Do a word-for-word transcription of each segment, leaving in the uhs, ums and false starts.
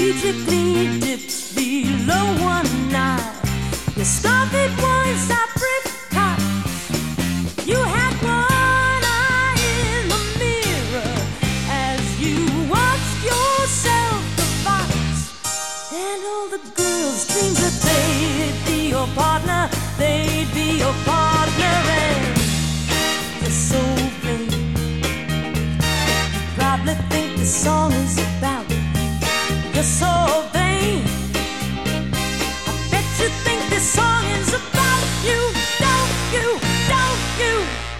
strategically dips below one eye. Your started was apricot. You had one eye in the mirror as you watched yourself advance. And all the girls dreamed that they'd be your partner, they'd be your partner, and you're so vain. You probably think the song is about you. You're so vain. I bet you think this song is about you. Don't you, don't you?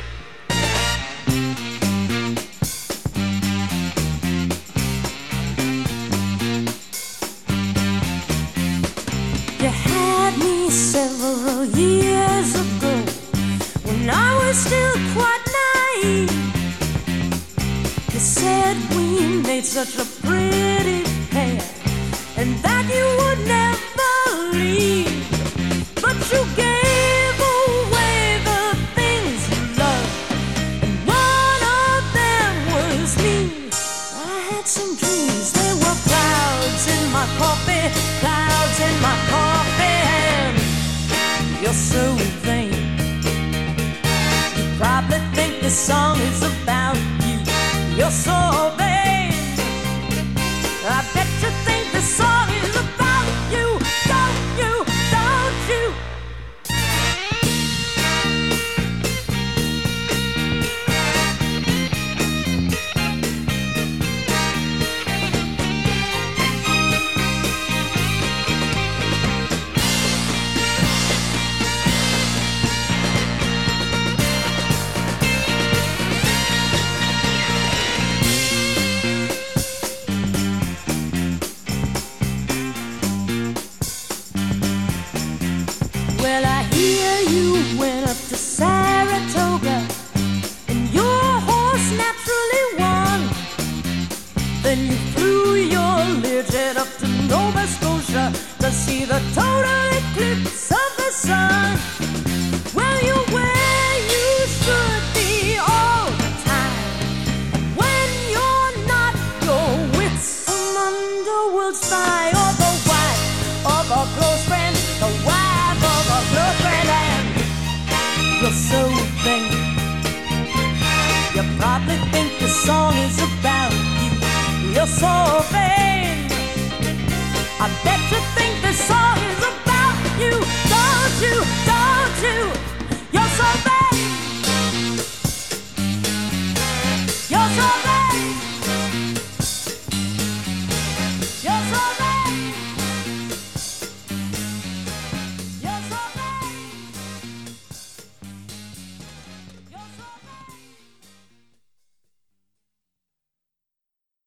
You had me several years ago when I was still quite naive. You said we made such a pretty pair and that you would never leave. But you gave away the things you loved, and one of them was me. I had some dreams, they were clouds in my coffee, clouds in my coffee, and you're so vain. You probably think this song is about you. You're so vain. I bet you think the song is about you. Don't you, don't you? Well, I hear you went up to Saratoga and your horse naturally won. Then you flew your Learjet up to Nova Scotia to see the total eclipse of the sun. Well, you're where you should be all the time, and when you're not, you're with some underworld spy or the wife of a close friend, the wife of a close friend, and you're so vain. You probably think the song is about you. You're so vain.